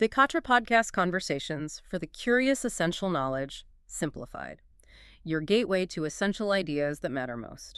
Vikatra Podcast Conversations for the Curious Essential Knowledge, Simplified. Your gateway to essential ideas that matter most.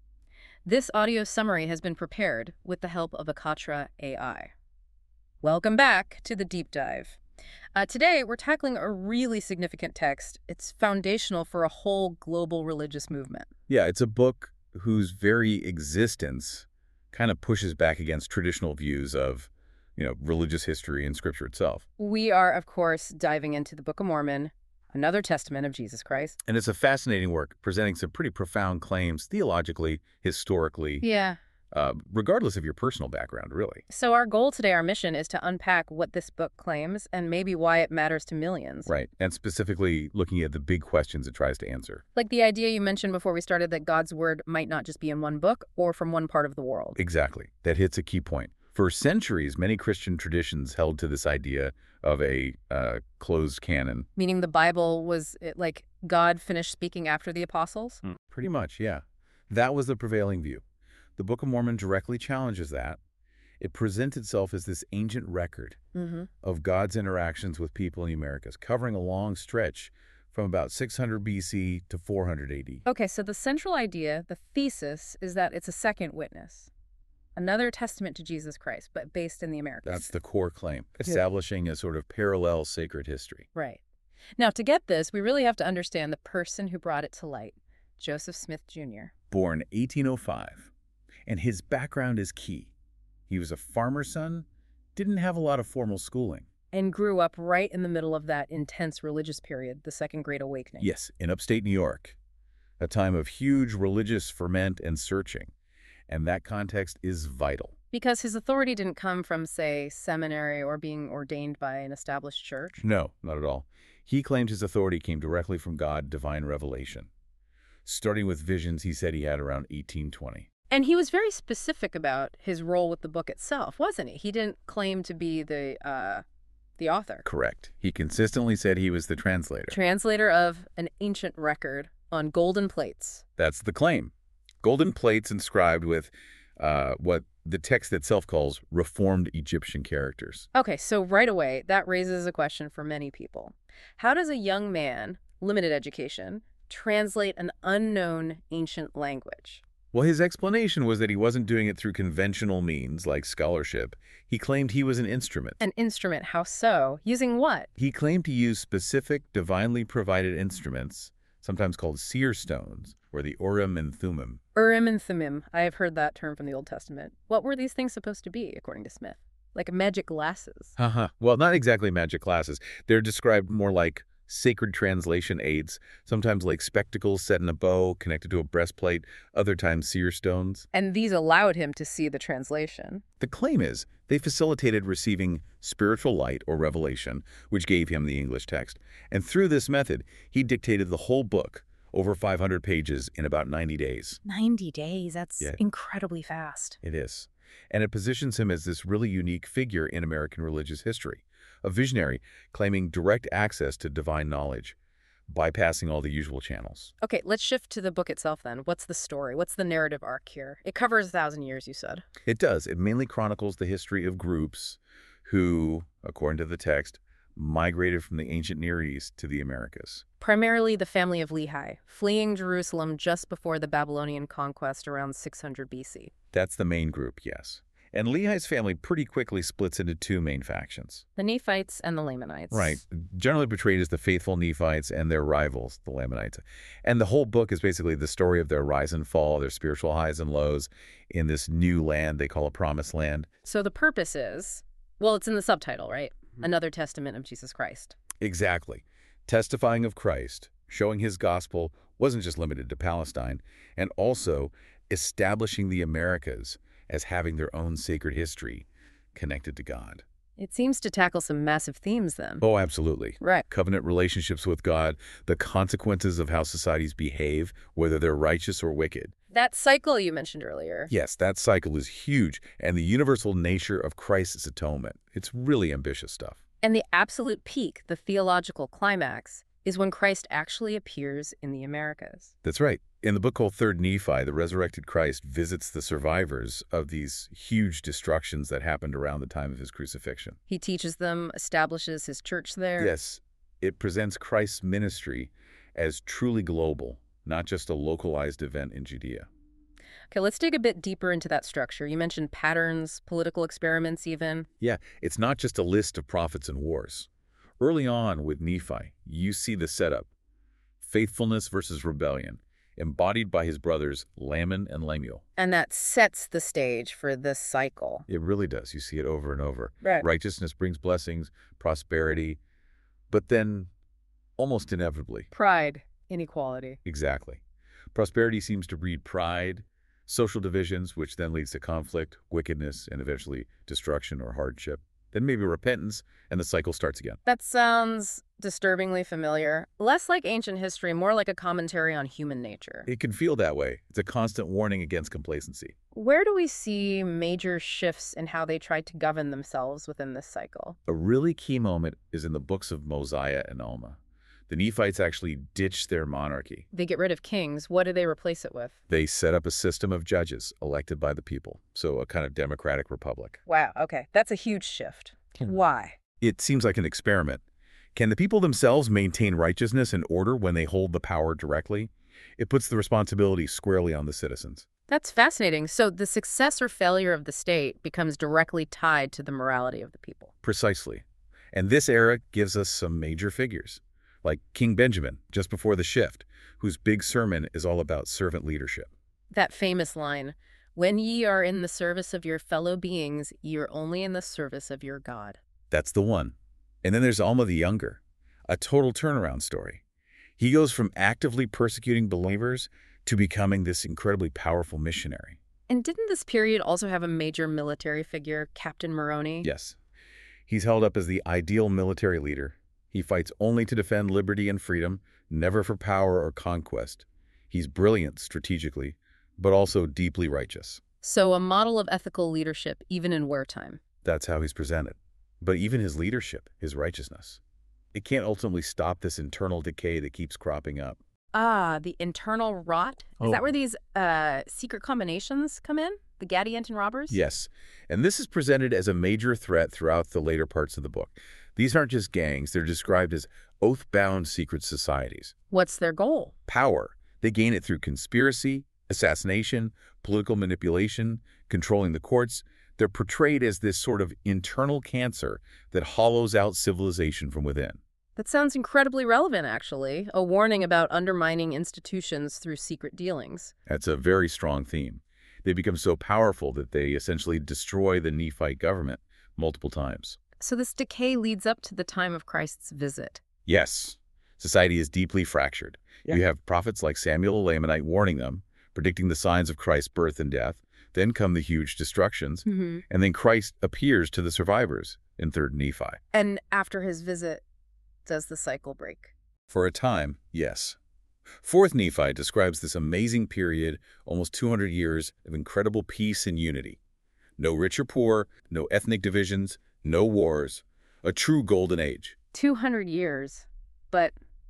This audio summary has been prepared with the help of Vikatra AI. Welcome back to the deep dive. Today, we're tackling a really significant text. It's foundational for a whole global religious movement. Yeah, it's a book whose very existence kind of pushes back against traditional views of, religious history and scripture itself. We are, of course, diving into the Book of Mormon, another testament of Jesus Christ. And it's a fascinating work, presenting some pretty profound claims theologically, historically, Yeah. regardless of your personal background, really. So our goal today, our mission, is to unpack what this book claims and maybe why it matters to millions. Right, and specifically looking at the big questions it tries to answer. Like the idea you mentioned before we started that God's word might not just be in one book or from one part of the world. Exactly. That hits a key point. For centuries, many Christian traditions held to this idea of a closed canon. Meaning the Bible was like God finished speaking after the apostles? Pretty much, yeah. That was the prevailing view. The Book of Mormon directly challenges that. It presents itself as this ancient record of God's interactions with people in the Americas, covering a long stretch from about 600 BC to 400 AD. Okay, so the central idea, the thesis, is that it's a second witness. Another testament to Jesus Christ, but based in the Americas. That's the core claim, establishing a sort of parallel sacred history. Right. Now, to get this, we really have to understand the person who brought it to light, Joseph Smith, Jr. Born 1805, and his background is key. He was a farmer's son, didn't have a lot of formal schooling. And grew up right in the middle of that intense religious period, the Second Great Awakening. Yes, in upstate New York, a time of huge religious ferment and searching. And that context is vital. Because his authority didn't come from, say, seminary or being ordained by an established church? No, not at all. He claimed his authority came directly from God, divine revelation. Starting with visions he said he had around 1820. And he was very specific about his role with the book itself, wasn't he? He didn't claim to be the author. Correct. He consistently said he was the translator. Translator of an ancient record on golden plates. That's the claim. Golden plates inscribed with what the text itself calls reformed Egyptian characters. Okay, so right away, that raises a question for many people. How does a young man, limited education, translate an unknown ancient language? Well, his explanation was that he wasn't doing it through conventional means like scholarship. He claimed he was an instrument. An instrument? How so? Using what? He claimed to use specific, divinely provided instruments, sometimes called seer stones, or the Urim and Thummim. Urim and Thummim. I have heard that term from the Old Testament. What were these things supposed to be, according to Smith? Like magic glasses? Well, not exactly magic glasses. They're described more like sacred translation aids, sometimes like spectacles set in a bow connected to a breastplate, other times seer stones. And these allowed him to see the translation. The claim is they facilitated receiving spiritual light or revelation, which gave him the English text. And through this method, he dictated the whole book, over 500 pages, in about 90 days. 90 days? That's incredibly fast. It is. And it positions him as this really unique figure in American religious history, a visionary claiming direct access to divine knowledge, bypassing all the usual channels. Okay, let's shift to the book itself then. What's the story? What's the narrative arc here? It covers 1,000 years, you said. It does. It mainly chronicles the history of groups who, according to the text, migrated from the ancient Near East to the Americas. Primarily the family of Lehi, fleeing Jerusalem just before the Babylonian conquest around 600 BC. That's the main group, yes. And Lehi's family pretty quickly splits into two main factions. The Nephites and the Lamanites. Right. Generally portrayed as the faithful Nephites and their rivals, the Lamanites. And the whole book is basically the story of their rise and fall, their spiritual highs and lows in this new land they call a promised land. So the purpose is, well, it's in the subtitle, right? Another testament of Jesus Christ. Exactly. Testifying of Christ, showing his gospel wasn't just limited to Palestine, and also establishing the Americas as having their own sacred history connected to God. It seems to tackle some massive themes then. Oh, absolutely. Right. Covenant relationships with God, the consequences of how societies behave, whether they're righteous or wicked. That cycle you mentioned earlier. Yes, that cycle is huge, and the universal nature of Christ's atonement. It's really ambitious stuff. And the absolute peak, the theological climax, is when Christ actually appears in the Americas. That's right. In the book called Third Nephi, the resurrected Christ visits the survivors of these huge destructions that happened around the time of his crucifixion. He teaches them, establishes his church there. Yes, it presents Christ's ministry as truly global, not just a localized event in Judea. Okay, let's dig a bit deeper into that structure. You mentioned patterns, political experiments even. Yeah, it's not just a list of prophets and wars. Early on with Nephi, you see the setup. Faithfulness versus rebellion, embodied by his brothers Laman and Lemuel. And that sets the stage for this cycle. It really does. You see it over and over. Right. Righteousness brings blessings, prosperity, but then almost inevitably. Pride, inequality. Exactly. Prosperity seems to breed pride, social divisions, which then leads to conflict, wickedness, and eventually destruction or hardship. Then maybe repentance, and the cycle starts again. That sounds disturbingly familiar. Less like ancient history, more like a commentary on human nature. It can feel that way. It's a constant warning against complacency. Where do we see major shifts in how they try to govern themselves within this cycle? A really key moment is in the books of Mosiah and Alma. The Nephites actually ditch their monarchy. They get rid of kings. What do they replace it with? They set up a system of judges elected by the people, so a kind of democratic republic. Wow, okay. That's a huge shift. Why? It seems like an experiment. Can the people themselves maintain righteousness and order when they hold the power directly? It puts the responsibility squarely on the citizens. That's fascinating. So the success or failure of the state becomes directly tied to the morality of the people. Precisely. And this era gives us some major figures, like King Benjamin, just before the shift, whose big sermon is all about servant leadership. That famous line, "When ye are in the service of your fellow beings, ye are only in the service of your God." That's the one. And then there's Alma the Younger, a total turnaround story. He goes from actively persecuting believers to becoming this incredibly powerful missionary. And didn't this period also have a major military figure, Captain Moroni? Yes. He's held up as the ideal military leader. He fights only to defend liberty and freedom, never for power or conquest. He's brilliant strategically, but also deeply righteous. So a model of ethical leadership, even in wartime. That's how he's presented. But even his leadership, his righteousness, it can't ultimately stop this internal decay that keeps cropping up. Ah, the internal rot? Is that where these secret combinations come in? The Gadianton robbers? Yes, and this is presented as a major threat throughout the later parts of the book. These aren't just gangs, they're described as oath-bound secret societies. What's their goal? Power. They gain it through conspiracy, assassination, political manipulation, controlling the courts. They're portrayed as this sort of internal cancer that hollows out civilization from within. That sounds incredibly relevant, actually. A warning about undermining institutions through secret dealings. That's a very strong theme. They become so powerful that they essentially destroy the Nephite government multiple times. So this decay leads up to the time of Christ's visit. Yes, society is deeply fractured. Yeah. You have prophets like Samuel the Lamanite warning them, predicting the signs of Christ's birth and death. Then come the huge destructions, and then Christ appears to the survivors in 3rd Nephi. And after his visit, does the cycle break? For a time, yes. 4th Nephi describes this amazing period, almost 200 years of incredible peace and unity. No rich or poor, no ethnic divisions, no wars. A true golden age. 200 years. But,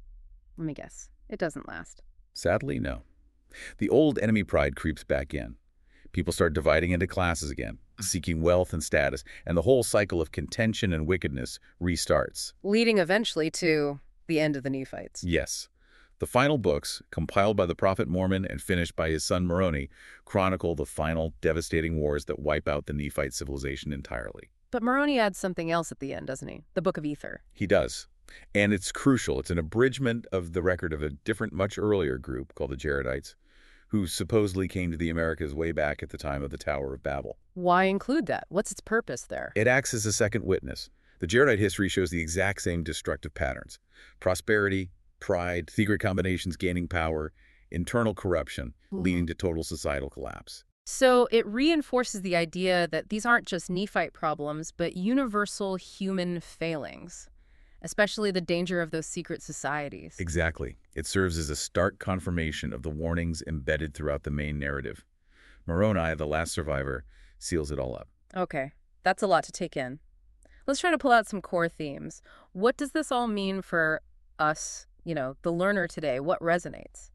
let me guess, it doesn't last. Sadly, no. The old enemy pride creeps back in. People start dividing into classes again, seeking wealth and status, and the whole cycle of contention and wickedness restarts. Leading eventually to the end of the Nephites. Yes. The final books, compiled by the prophet Mormon and finished by his son Moroni, chronicle the final devastating wars that wipe out the Nephite civilization entirely. But Moroni adds something else at the end, doesn't he? The Book of Ether. He does. And it's crucial. It's an abridgment of the record of a different, much earlier group called the Jaredites, who supposedly came to the Americas way back at the time of the Tower of Babel. Why include that? What's its purpose there? It acts as a second witness. The Jaredite history shows the exact same destructive patterns. Prosperity, pride, secret combinations gaining power, internal corruption, leading to total societal collapse. So it reinforces the idea that these aren't just Nephite problems, but universal human failings, especially the danger of those secret societies. Exactly. It serves as a stark confirmation of the warnings embedded throughout the main narrative. Moroni, the last survivor, seals it all up. Okay, that's a lot to take in. Let's try to pull out some core themes. What does this all mean for us, the learner today? What resonates?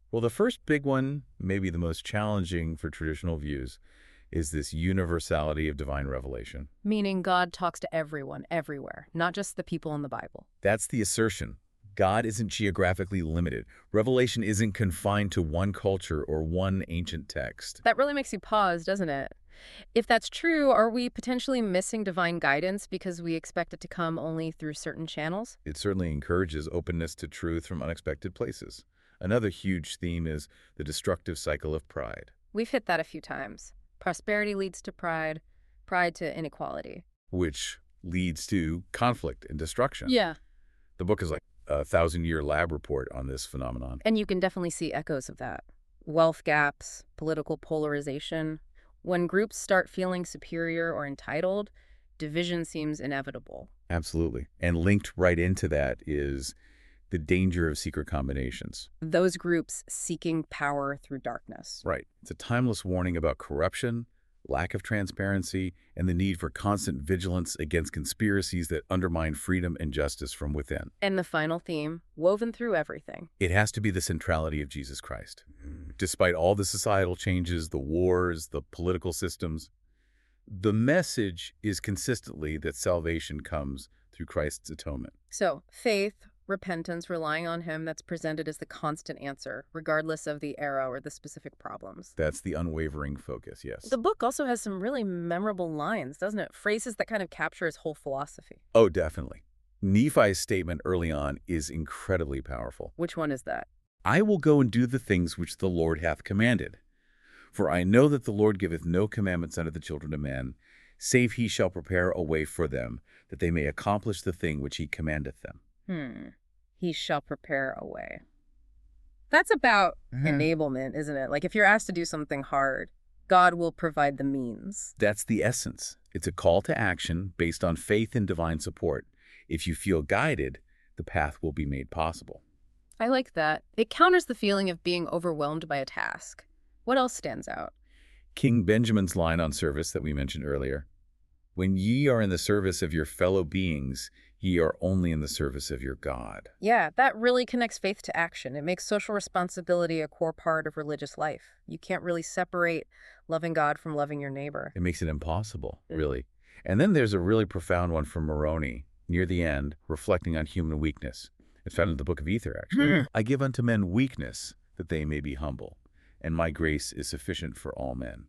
Well, the first big one, maybe the most challenging for traditional views, is this universality of divine revelation. Meaning God talks to everyone, everywhere, not just the people in the Bible. That's the assertion. God isn't geographically limited. Revelation isn't confined to one culture or one ancient text. That really makes you pause, doesn't it? If that's true, are we potentially missing divine guidance because we expect it to come only through certain channels? It certainly encourages openness to truth from unexpected places. Another huge theme is the destructive cycle of pride, We've hit that a few times. Prosperity leads to pride, pride to inequality. which leads to conflict and destruction. Yeah. The book is like a 1,000-year lab report on this phenomenon. And you can definitely see echoes of that. Wealth gaps, political polarization. When groups start feeling superior or entitled, division seems inevitable. Absolutely. And linked right into that is the danger of secret combinations. Those groups seeking power through darkness. Right. It's a timeless warning about corruption, lack of transparency, and the need for constant vigilance against conspiracies that undermine freedom and justice from within. And the final theme, woven through everything. It has to be the centrality of Jesus Christ. Despite all the societal changes, the wars, the political systems, the message is consistently that salvation comes through Christ's atonement. So, faith, repentance, relying on him, that's presented as the constant answer, regardless of the era or the specific problems. That's the unwavering focus, yes. The book also has some really memorable lines, doesn't it? Phrases that kind of capture his whole philosophy. Oh, definitely. Nephi's statement early on is incredibly powerful. Which one is that? I will go and do the things which the Lord hath commanded. For I know that the Lord giveth no commandments unto the children of men, save he shall prepare a way for them, that they may accomplish the thing which he commandeth them. He shall prepare a way. That's about enablement, isn't it? Like if you're asked to do something hard, God will provide the means. That's the essence. It's a call to action based on faith and divine support. If you feel guided, the path will be made possible. I like that. It counters the feeling of being overwhelmed by a task. What else stands out? King Benjamin's line on service that we mentioned earlier. When ye are in the service of your fellow beings, ye are only in the service of your God. Yeah, that really connects faith to action. It makes social responsibility a core part of religious life. You can't really separate loving God from loving your neighbor. It makes it impossible, really. And then there's a really profound one from Moroni, near the end, reflecting on human weakness. It's found in the book of Ether, actually. I give unto men weakness, that they may be humble, and my grace is sufficient for all men.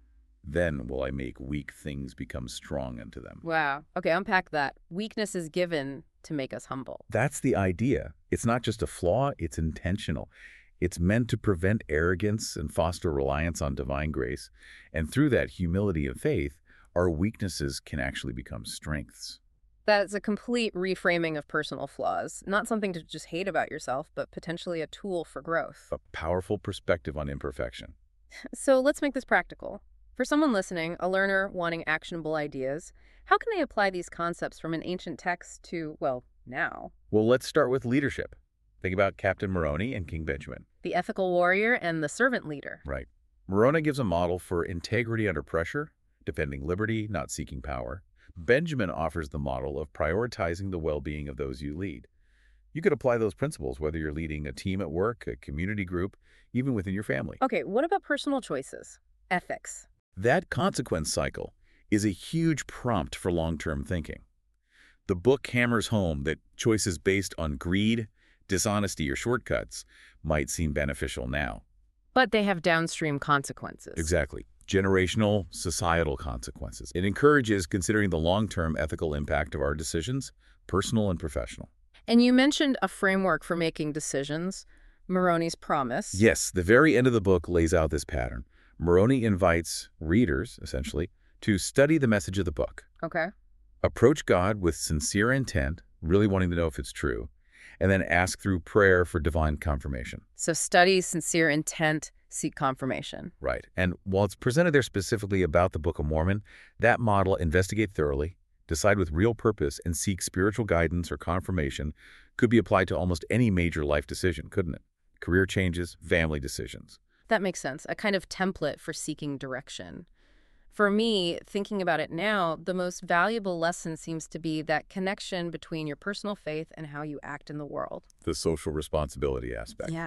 Then will I make weak things become strong unto them. Wow. Okay, unpack that. Weakness is given to make us humble. That's the idea. It's not just a flaw, it's intentional. It's meant to prevent arrogance and foster reliance on divine grace. And through that humility and faith, our weaknesses can actually become strengths. That's a complete reframing of personal flaws. Not something to just hate about yourself, but potentially a tool for growth. A powerful perspective on imperfection. So let's make this practical. For someone listening, a learner wanting actionable ideas, how can they apply these concepts from an ancient text to, well, now? Well, let's start with leadership. Think about Captain Moroni and King Benjamin. The ethical warrior and the servant leader. Right. Moroni gives a model for integrity under pressure, defending liberty, not seeking power. Benjamin offers the model of prioritizing the well-being of those you lead. You could apply those principles whether you're leading a team at work, a community group, even within your family. Okay, what about personal choices? Ethics. That consequence cycle is a huge prompt for long-term thinking. The book hammers home that choices based on greed, dishonesty, or shortcuts might seem beneficial now. But they have downstream consequences. Exactly. Generational, societal consequences. It encourages considering the long-term ethical impact of our decisions, personal and professional. And you mentioned a framework for making decisions, Moroni's promise. Yes, the very end of the book lays out this pattern. Moroni invites readers, essentially, to study the message of the book. Okay. Approach God with sincere intent, really wanting to know if it's true, and then ask through prayer for divine confirmation. So study, sincere intent, seek confirmation. Right. And while it's presented there specifically about the Book of Mormon, that model, investigate thoroughly, decide with real purpose, and seek spiritual guidance or confirmation, could be applied to almost any major life decision, couldn't it? Career changes, family decisions. That makes sense. A kind of template for seeking direction. For me, thinking about it now, the most valuable lesson seems to be that connection between your personal faith and how you act in the world. The social responsibility aspect. Yeah.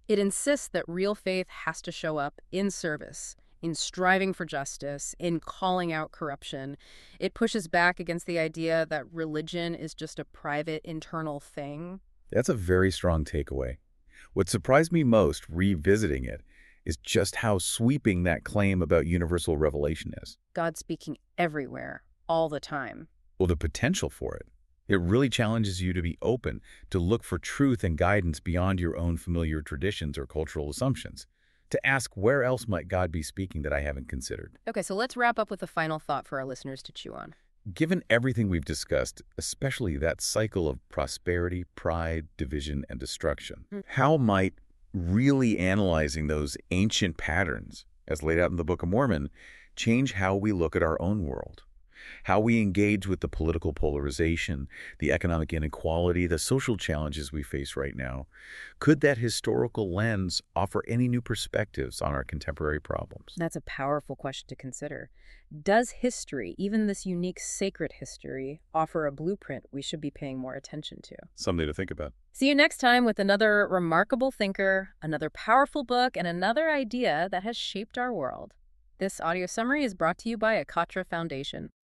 It insists that real faith has to show up in service, in striving for justice, in calling out corruption. It pushes back against the idea that religion is just a private internal thing. That's a very strong takeaway. What surprised me most revisiting it is just how sweeping that claim about universal revelation is. God speaking everywhere, all the time. Well, the potential for it. It really challenges you to be open, to look for truth and guidance beyond your own familiar traditions or cultural assumptions, to ask where else might God be speaking that I haven't considered. Okay, so let's wrap up with a final thought for our listeners to chew on. Given everything we've discussed, especially that cycle of prosperity, pride, division, and destruction, how might really analyzing those ancient patterns, as laid out in the Book of Mormon, change how we look at our own world? How we engage with the political polarization, the economic inequality, the social challenges we face right now? Could that historical lens offer any new perspectives on our contemporary problems? That's a powerful question to consider. Does history, even this unique sacred history, offer a blueprint we should be paying more attention to? Something to think about. See you next time with another remarkable thinker, another powerful book, and another idea that has shaped our world. This audio summary is brought to you by Akatra Foundation.